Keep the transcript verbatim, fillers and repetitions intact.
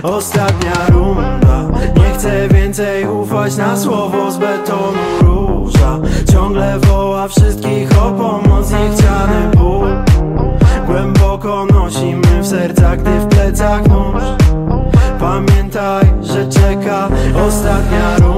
Ostatnia runda. Nie chcę więcej ufać na słowo z betonu róża. Ciągle woła wszystkich o pomoc, niechciany ból. Głęboko nosimy w sercach, gdy w plecach nóż. Pamiętaj, że czeka ostatnia runda.